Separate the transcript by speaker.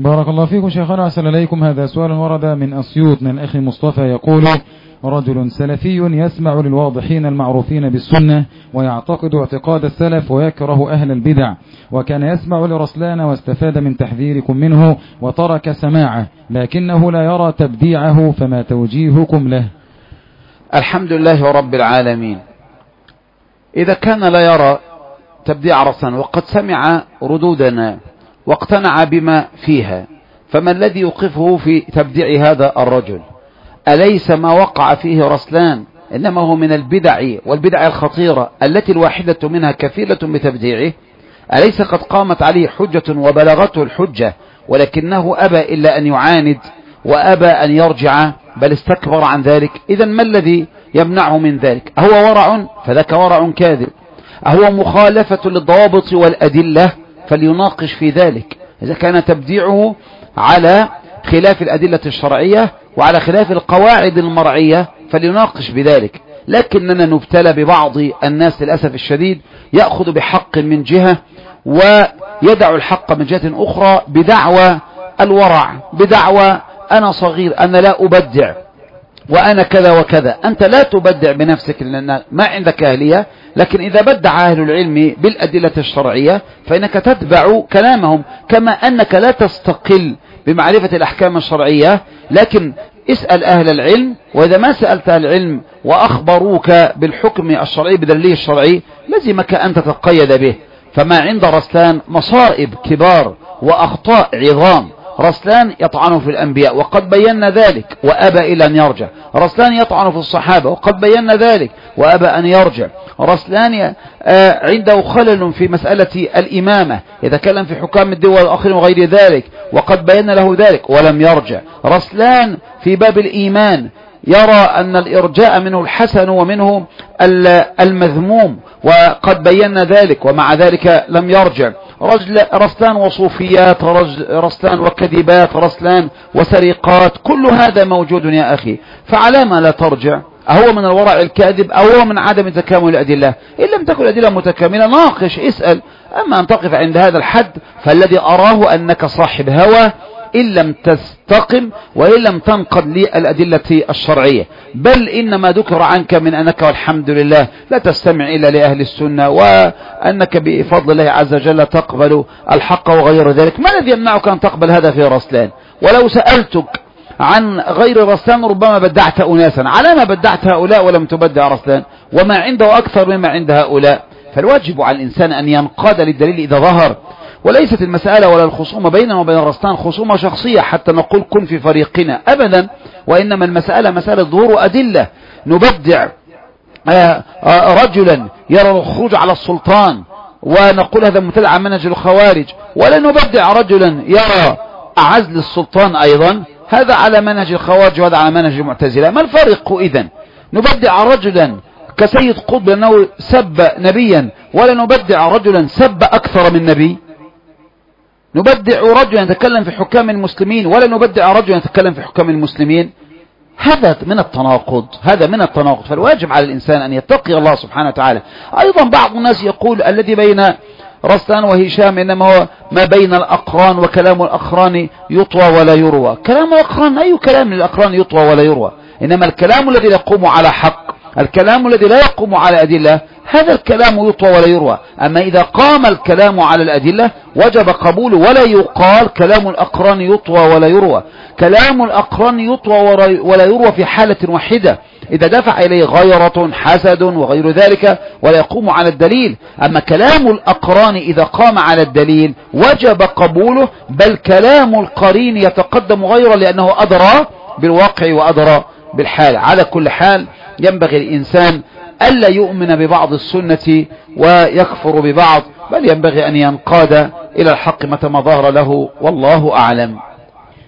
Speaker 1: بارك الله فيكم شيخنا، أحسن إليكم. هذا سؤال ورد من أسيوط من الأخ مصطفى يقول: رجل سلفي يسمع للواضحين المعروفين بالسنة ويعتقد اعتقاد السلف ويكره أهل البدع، وكان يسمع لرسلان واستفاد من تحذيركم منه وترك سماعه، لكنه لا يرى تبديعه، فما توجيهكم له؟
Speaker 2: الحمد لله رب العالمين. إذا كان لا يرى تبديع رسلان وقد سمع ردودنا واقتنع بما فيها، فما الذي يوقفه في تبديع هذا الرجل؟ أليس ما وقع فيه رسلان إنما هو من البدع والبدع الخطيرة التي الواحدة منها كفيلة بتبديعه؟ أليس قد قامت عليه حجة وبلغته الحجة ولكنه أبى إلا أن يعاند وأبى أن يرجع، بل استكبر عن ذلك؟ إذن ما الذي يمنعه من ذلك؟ أهو ورع؟ فذاك ورع كاذب. أهو مخالفة للضوابط والأدلة؟ فليناقش في ذلك. إذا كان تبديعه على خلاف الأدلة الشرعية وعلى خلاف القواعد المرعية فليناقش بذلك. لكننا نبتلى ببعض الناس للأسف الشديد يأخذ بحق من جهة ويدع الحق من جهة أخرى بدعوى الورع، بدعوى أنا صغير، أنا لا أبدع، وأنا كذا وكذا. أنت لا تبدع بنفسك لأن ما عندك أهلية، لكن إذا بدع أهل العلم بالأدلة الشرعية فإنك تتبع كلامهم، كما أنك لا تستقل بمعرفة الأحكام الشرعية، لكن اسأل أهل العلم، وإذا ما سألت أهل العلم وأخبروك بالحكم الشرعي بدليل الشرعي لزمك أن تتقيد به. فما عند رسلان مصائب كبار وأخطاء عظام. رسلان يطعن في الأنبياء وقد بينا ذلك وأبى إلا أن يرجع. رسلان يطعن في الصحابة وقد بينا ذلك وأبى أن يرجع. رسلان عنده خلل في مسألة الإمامة، يتكلم في حكام الدول والآخرين وغير ذلك وقد بينا له ذلك ولم يرجع. رسلان في باب الإيمان يرى أن الإرجاء منه الحسن ومنه المذموم وقد بينا ذلك ومع ذلك لم يرجع. رسلان وصوفيات، رسلان وكذبات، رسلان وسرقات، كل هذا موجود يا أخي، فعلى ما لا ترجع؟ أهو من الورع الكاذب أو هو من عدم تكامل الأدلة؟ إن لم تكن الأدلة متكاملة ناقش، اسأل. أما أن تقف عند هذا الحد فالذي أراه أنك صاحب هوى إن لم تستقم وإن لم تنقض للأدلة الشرعية، بل إنما ذكر عنك من أنك والحمد لله لا تستمع إلا لأهل السنة وأنك بفضل الله عز وجل تقبل الحق وغير ذلك. ما الذي يمنعك أن تقبل هذا في رسلان؟ ولو سألتك عن غير رسلان ربما بدعت أناسا. على ما بدعت هؤلاء ولم تبدع رسلان؟ وما عنده أكثر مما عند هؤلاء. فالواجب على الإنسان أن ينقاد للدليل إذا ظهر، وليست المسألة ولا الخصومة بيننا وبين الرسلان خصومة شخصية حتى نقول كن في فريقنا أبدا، وإنما المسألة مسألة ظهور أدلة. نبدع رجلا يرى الخروج على السلطان ونقول هذا مبتدع منهج الخوارج، ولا نبدع رجلا يرى عزل السلطان أيضا هذا على منهج الخوارج وهذا على منهج المعتزلة. ما الفرق إذن؟ نبدع رجلا كسيد قطب لأنه سب نبيا، ولا نبدع رجلا سب أكثر من نبي. نبدع رجلا يتكلم في حكام المسلمين ولا نبدع رجلا يتكلم في حكام المسلمين. هذا من التناقض، هذا من التناقض. فالواجب على الإنسان أن يتقي الله سبحانه وتعالى. أيضا بعض الناس يقول الذي بين رسلان وهشام إنما هو ما بين الأقران، وكلام الأقران يطوى ولا يروى. كلام الأقران أي كلام للأقران يطوى ولا يروى؟ إنما الكلام الذي يقوم على حق، الكلام الذي لا يقوم على أدلة، هذا الكلام يطوى ولا يروى. أما إذا قام الكلام على الأدلة وجب قبوله، ولا يقال كلام الأقران يطوى ولا يروى. كلام الأقران يطوى ولا يروى في حالة واحدة، إذا دفع إليه غيرة حسد وغير ذلك ولا يقوم على الدليل. أما كلام الأقران إذا قام على الدليل وجب قبوله، بل كلام القرين يتقدم غيره لأنه أدرى بالواقع وأدرى بالحال. على كل حال ينبغي الإنسان ألا يؤمن ببعض السنة ويكفر ببعض، بل ينبغي أن ينقاد إلى الحق متى ما ظهر له، والله أعلم.